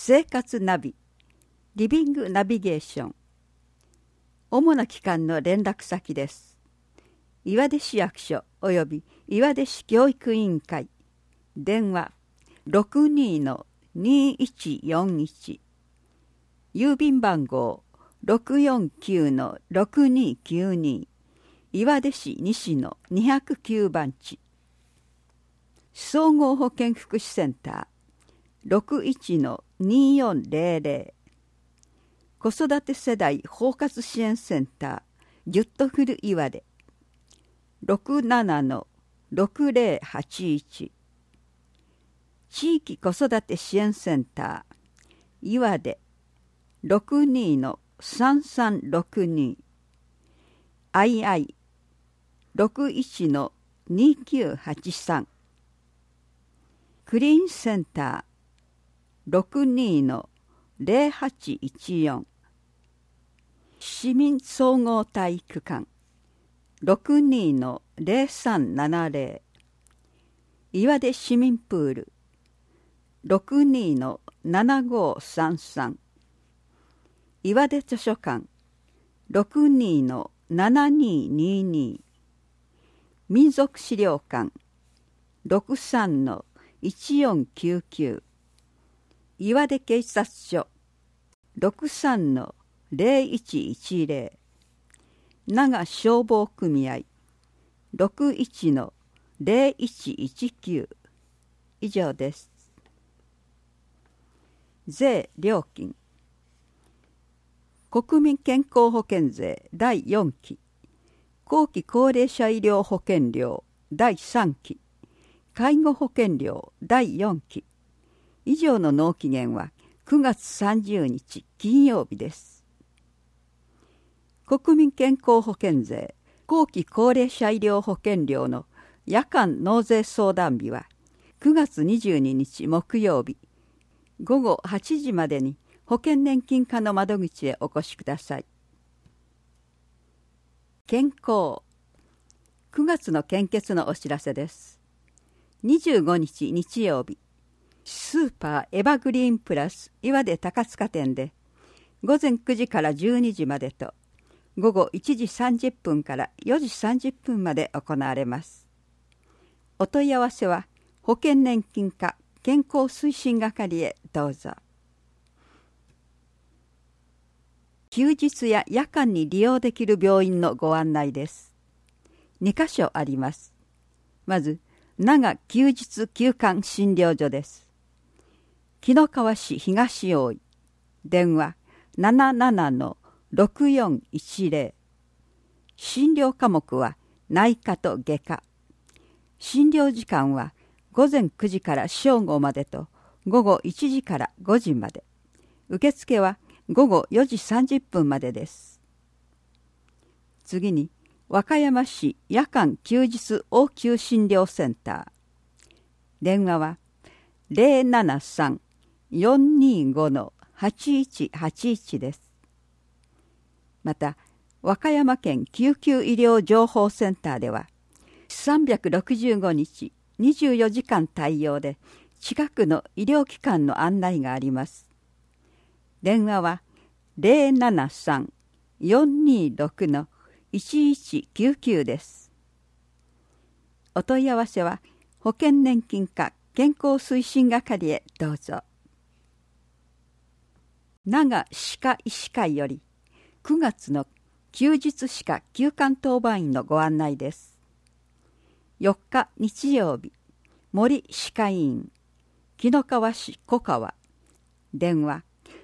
生活ナビ、リビングナビゲーション。主な機関の連絡先です。岩出市役所および岩出市教育委員会。電話 62-2141。郵便番号 649-6292。岩出市西野209番地。総合保健福祉センター 61-2400。子育て世代包括支援センターギュッとフル岩出 67-6081。地域子育て支援センター岩出 62-3362。II61-2983。クリーンセンター 62-0814。市民総合体育館 62-0370。岩出市民プール 62-7533。岩出図書館 62-7222。民族資料館 63-1499。岩出警察署 63-0110。長消防組合 61-0119。以上です。税料金。国民健康保険税第4期、後期高齢者医療保険料第3期、介護保険料第4期。以上の納期限は9月30日金曜日です。国民健康保険税後期高齢者医療保険料の夜間納税相談日は9月22日木曜日午後8時までに保険年金課の窓口へお越しください。健康。9月の献血のお知らせです。25日日曜日、スーパーエバグリーンプラス岩出高塚店で午前9時から12時までと午後1時30分から4時30分まで行われます。お問い合わせは保険年金課健康推進係へどうぞ。休日や夜間に利用できる病院のご案内です。2カ所あります。まず、長休日休館診療所です。紀の川市東大井。電話 77-6410。診療科目は内科と外科。診療時間は午前9時から正午までと午後1時から5時まで。受付は午後4時30分までです。次に、和歌山市夜間休日応急診療センター。電話は 073-425-8181 です。また、和歌山県救急医療情報センターでは、365日24時間対応で近くの医療機関の案内があります。電話は 073-426-1199 です。お問い合わせは保険年金課健康推進係へどうぞ。長歯科医師会より9月の休日歯科休館当番員のご案内です。4日日曜日、森歯科医院、紀の川市小川。電話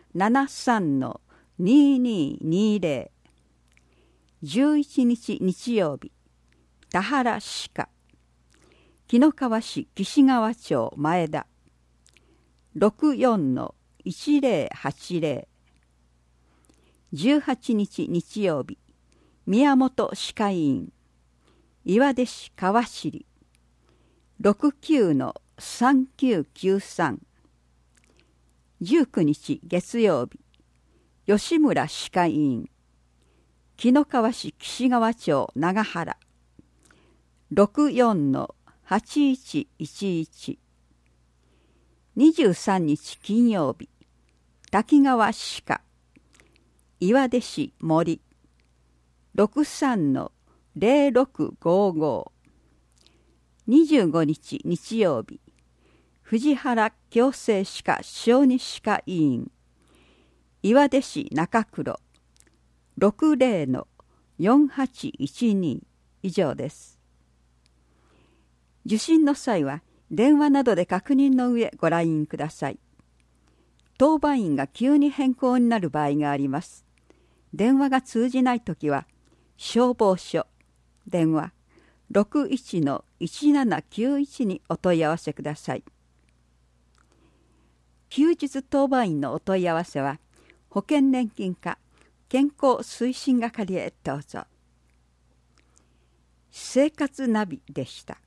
73-2220。11日日曜日、田原歯科、紀の川市岸川町前田。64-1080。18日日曜日、宮本歯科医院、岩出市川尻。69-3993。19日月曜日、吉村歯科医院、紀の川市岸川町長原。64-8111。23日金曜日、 滝川歯科、岩出市森、63-0655、25日日曜日、藤原矯正歯科小児歯科医院、岩出市中黒、60-4812以上です。受診の際は電話などで確認の上ご来院ください。当番員が急に変更になる場合があります。電話が通じないときは消防署電話 61-1791 にお問い合わせください。休日当番員のお問い合わせは保険年金課健康推進係へどうぞ。生活ナビでした。